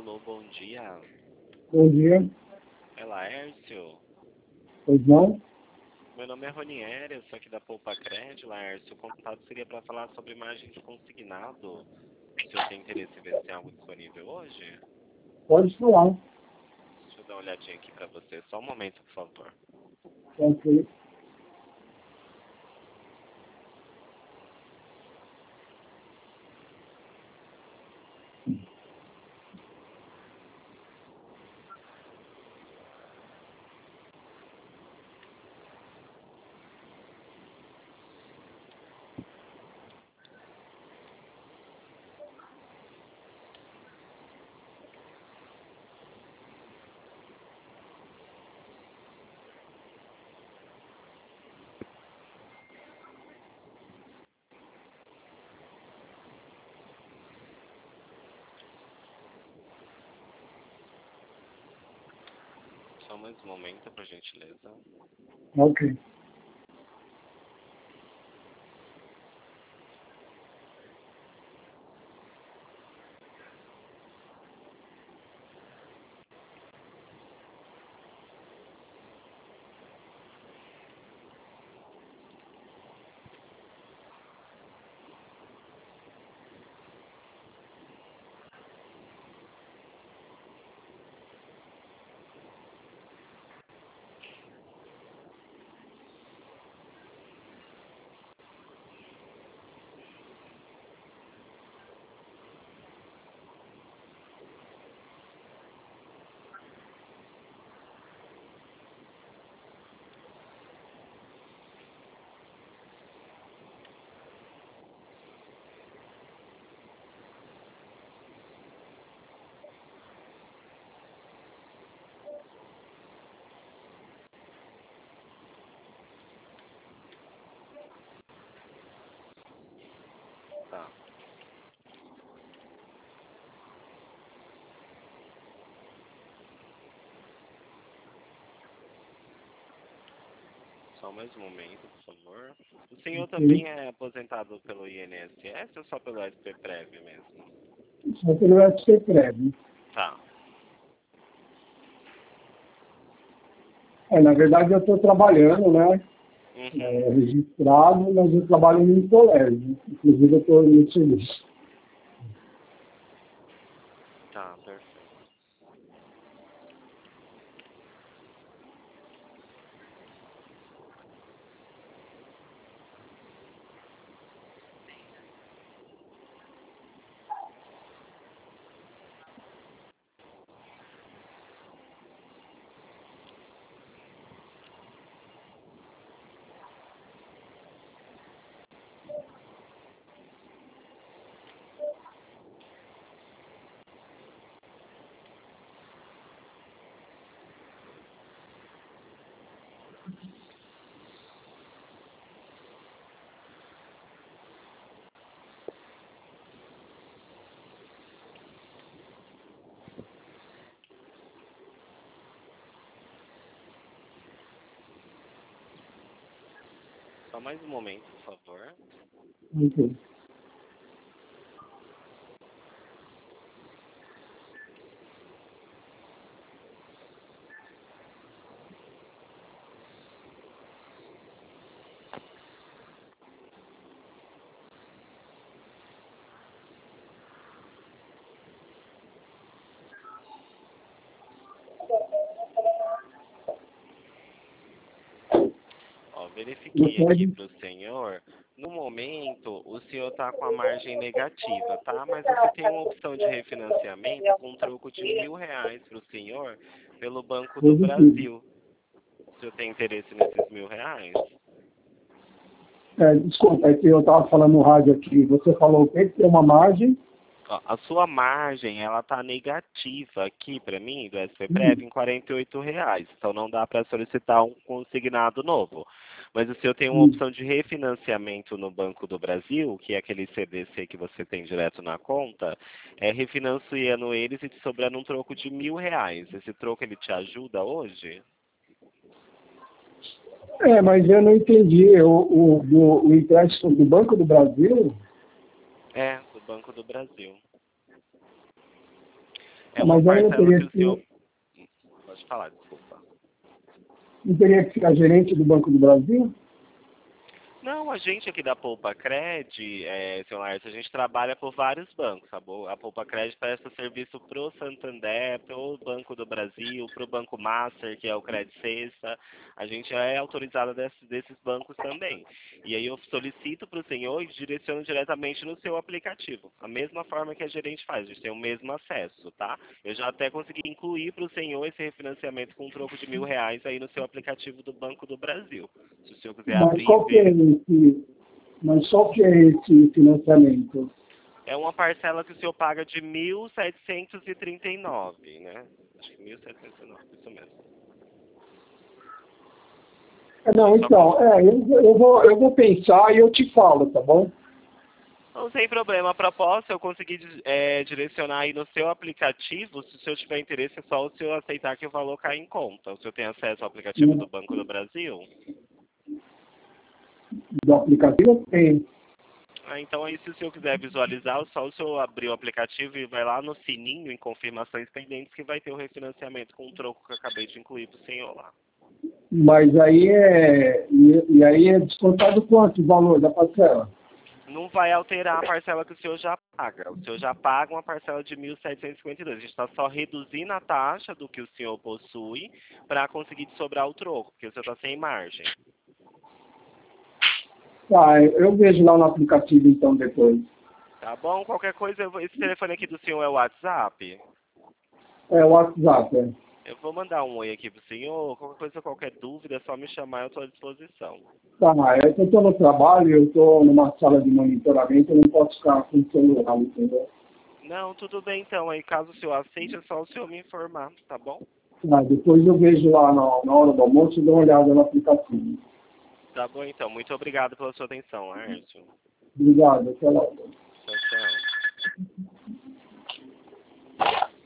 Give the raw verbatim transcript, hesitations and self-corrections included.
Alô, bom dia. Bom dia. É Laércio? Pois não? Meu nome é Ronieri, eu sou aqui da Poupa Cred, Laércio. O contato seria para falar sobre margem de consignado. O senhor tem interesse em ver se tem algo disponível hoje? Pode falar. Deixa eu dar uma olhadinha aqui para você. Só um momento, por favor. Ok. Só mais um momento, por gentileza. Ok. Tá. Só mais um momento, por favor. O senhor também é aposentado pelo I N S S ou só pelo S P Prev mesmo? Só pelo S P Prev. Tá. É, na verdade, eu estou trabalhando, né? Uhum. É, registrado, mas eu trabalho em colégio. Inclusive, eu estou no serviço. Tá, perfeito. Só mais um momento, por favor. Ok. Ó, verifiquei Não aqui pode? para o senhor. No momento, o senhor está com a margem negativa, tá? Mas você tem uma opção de refinanciamento com um troco de mil reais para o senhor pelo Banco do Positivo. Brasil. O senhor tem interesse nesses mil reais? É, desculpa, é que eu estava falando no rádio aqui. Você falou que tem uma margem. Ó, a sua margem, ela tá negativa aqui para mim, do S P Hum. Prev, em quarenta e oito reais. Então não dá para solicitar um consignado novo. Mas o senhor tem uma Hum. opção de refinanciamento no Banco do Brasil, que é aquele C D C que você tem direto na conta, é refinanciando eles e te sobrando um troco de mil reais. Esse troco ele te ajuda hoje? É, mas eu não entendi. O, o, o, o empréstimo do Banco do Brasil. É, do Banco do Brasil. É uma Mas aí eu parcela teria que o que, senhor... Pode falar, desculpa. eu teria que ficar gerente do Banco do Brasil? Não, a gente aqui da Poupa Cred, é, senhor Laércio, a gente trabalha por vários bancos. A, Bo- a Poupa Cred presta serviço para o Santander, para o Banco do Brasil, para o Banco Master, que é o Cred Sexta. A gente é autorizada desses, desses bancos também. E aí eu solicito para o senhor e direciono diretamente no seu aplicativo. A mesma forma que a gerente faz, a gente tem o mesmo acesso, tá? Eu já até consegui incluir para o senhor esse refinanciamento com um troco de mil reais aí no seu aplicativo do Banco do Brasil. Se o senhor quiser Mas abrir e qual que é ver... esse, mas qual que é esse financiamento? É uma parcela que o senhor paga de mil setecentos e trinta e nove, né? Acho que mil setecentos e nove, isso mesmo. É, não, Só com... então, é, eu, eu, vou, eu vou pensar e eu te falo, tá bom? Não tem problema, a proposta eu consegui é, direcionar aí no seu aplicativo. Se o senhor tiver interesse, é só o senhor aceitar que o valor cai em conta. O senhor tem acesso ao aplicativo do Banco do Brasil? Do aplicativo eu tenho. Ah, então aí se o senhor quiser visualizar, é só o senhor abrir o aplicativo e vai lá no sininho em confirmações pendentes que vai ter o refinanciamento com o troco que eu acabei de incluir para o senhor lá. Mas aí é. E, e aí é descontado quanto o valor da parcela? Não vai alterar a parcela que o senhor já paga. O senhor já paga uma parcela de mil setecentos e cinquenta e dois. A gente está só reduzindo a taxa do que o senhor possui para conseguir sobrar o troco, porque o senhor está sem margem. Tá, eu vejo lá no aplicativo então depois. Tá bom? Qualquer coisa, eu vou- esse telefone aqui do senhor é o WhatsApp? É o WhatsApp, é. Eu vou mandar um oi aqui pro senhor. Qualquer coisa, qualquer dúvida, é só me chamar, eu estou à disposição. Tá, é que eu estou no trabalho, eu estou numa sala de monitoramento, eu não posso ficar com o celular, entendeu? Não, tudo bem então. Aí caso o senhor aceite, é só o senhor me informar, tá bom? Tá, depois eu vejo lá na, na hora do almoço e dou uma olhada no aplicativo. Tá bom então. Muito obrigado pela sua atenção, Laércio. Obrigado, até logo. Tchau, tchau.